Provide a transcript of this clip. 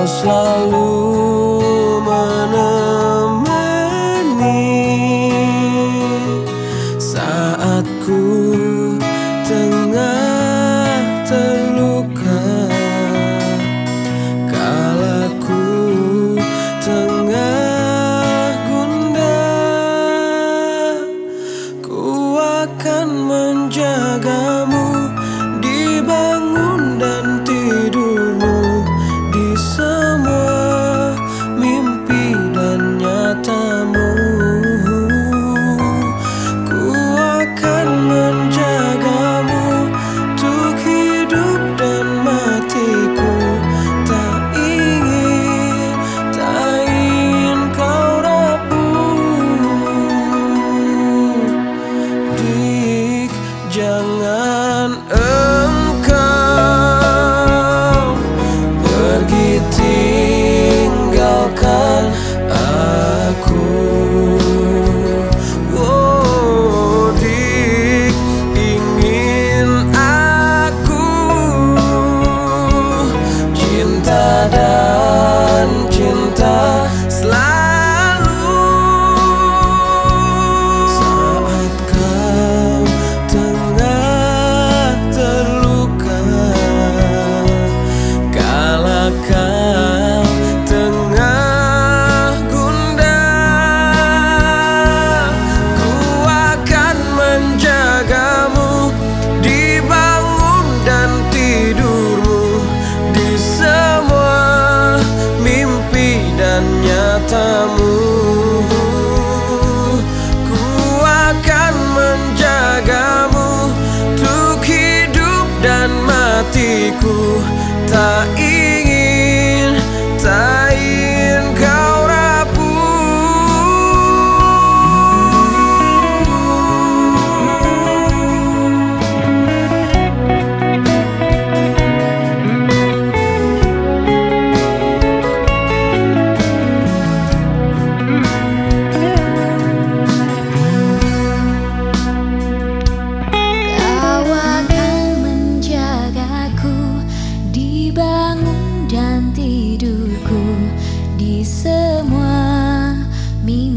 Kau selalu menemani saat ku tengah terluka, kala ku tengah gundah. Ku akan menjagamu di bangun dan tidurmu, di semua mimpi dan nyatamu. Ku akan menjagamu untuk hidup dan matiku. Tak ingin kau rapuh. Dik, jangan engkau pergi tinggalkan aku. Oh, Dik, ingin aku cinta dan cinta selalu. Saat kau tengah terluka, kala kau tengah gundah, ku akan menjagamu di bangun dan tidurmu, di semua mimpi dan nyatamu. Ku akan menjagamu untuk hidup dan matiku. Tak ingin kau Kau akan menjagaku di bangun dan tidurku, di semua mimpi